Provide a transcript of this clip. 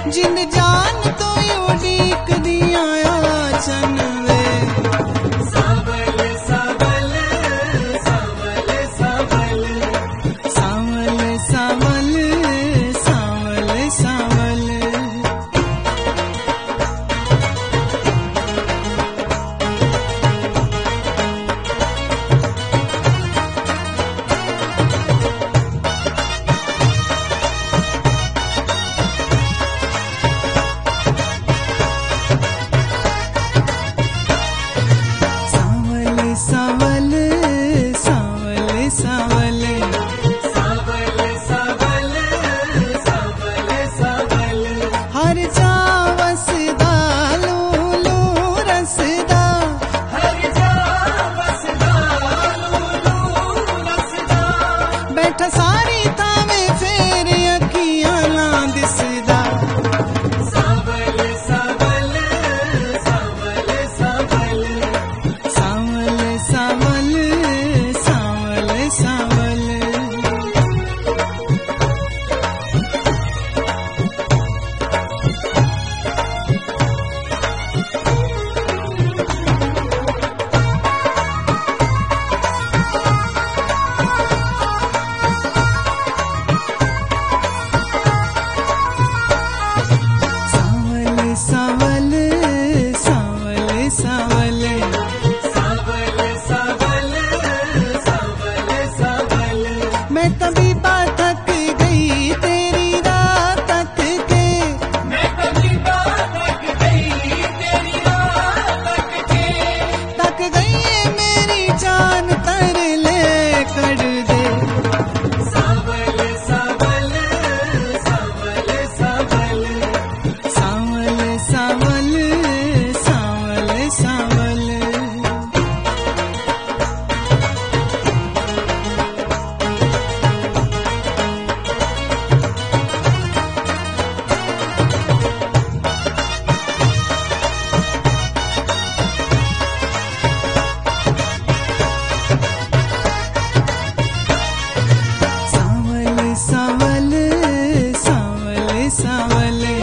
जिन जान तो उड़ीक दिया आचन वे सावल सावल सावल सावल सावल सावल सावल सावल सावल सावल सावल सावल सावल सावल सावल हर जा वसदा लूलू रसदा हर जा वसदा लूलू रसदा बैठा सारी तावे फेर अखियां ना दिसदा सावल सावल सावल सावल सावल सावल सावल सावल सावल सावल सावल सावल सावल सावल मैं कभी थक गई तेरी रात तक के मैं कभी थक गई तेरी रात तक के थक गई है मेरी जान तर ले कर दे सावल सावल सावल सावल सावल सावल सावल सावल सावल सावल सावल सावल